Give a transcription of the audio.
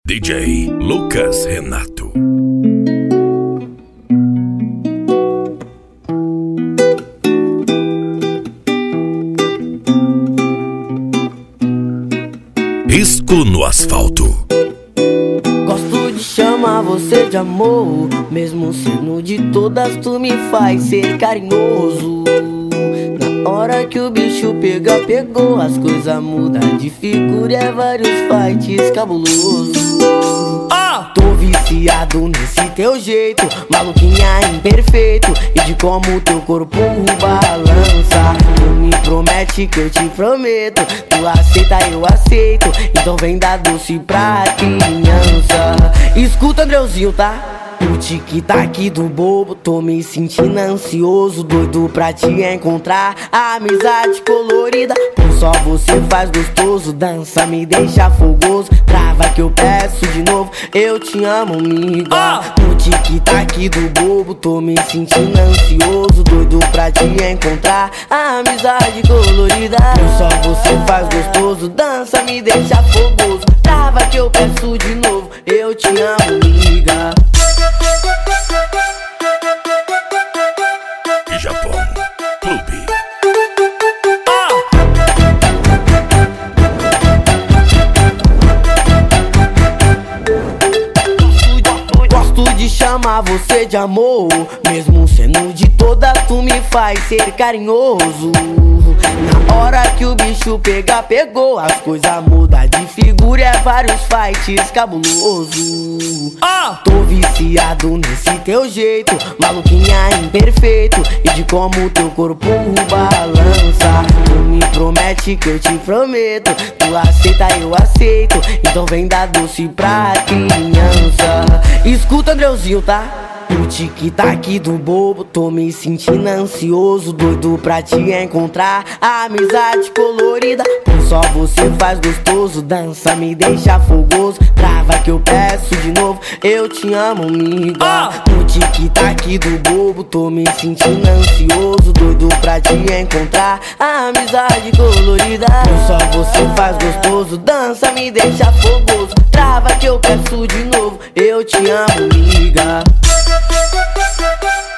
DJ Lucas Renato. Risco no asfalto. Gosto de chamar você de amor, mesmo sendo de todas tu me faz ser carinhoso. Na hora que o bicho pega, pegou, as coisas mudam de figura, é vários fights cabuloso. Tô viciado nesse teu jeito, maluquinha imperfeito, e de como teu corpo balança. Tu me promete que eu te prometo, tu aceita, eu aceito, então vem dar doce pra criança. Escuta, Andreuzinho, tá? O tic-tac do bobo, tô me sentindo ansioso, doido pra te encontrar. A amizade colorida, por só você faz gostoso. Dança, me deixa fogoso, trava que eu peço de novo. Eu te amo, amiga. No tic-tac do bobo, tô me sentindo ansioso, doido pra te encontrar. A amizade colorida, por só você faz gostoso. Dança, me deixa fogoso, trava que eu peço de novo. Eu te amo, amiga. Japão Clube. Gosto de chamar você de amor, mesmo sendo de todas tu me faz ser carinhoso. Na hora que o bicho pega, pegou, as coisas mudam de figura, é vários fights cabuloso. Tô viciado nesse teu jeito, maluquinha imperfeito, e de como teu corpo balança. Tu me promete que eu te prometo, tu aceita, eu aceito, então vem dar doce pra criança. Escuta, Andreuzinho, tá? O tic-tac do bobo, tô me sentindo ansioso, doido pra te encontrar. A amizade colorida, por só você faz gostoso. Dança, me deixa fogoso, trava que eu peço de novo. Eu te amo, amiga. No tic-tac do bobo, tô me sentindo ansioso, doido pra te encontrar. A amizade colorida, por só você faz gostoso. Dança, me deixa fogoso, trava que eu peço de novo. Eu te amo, amiga.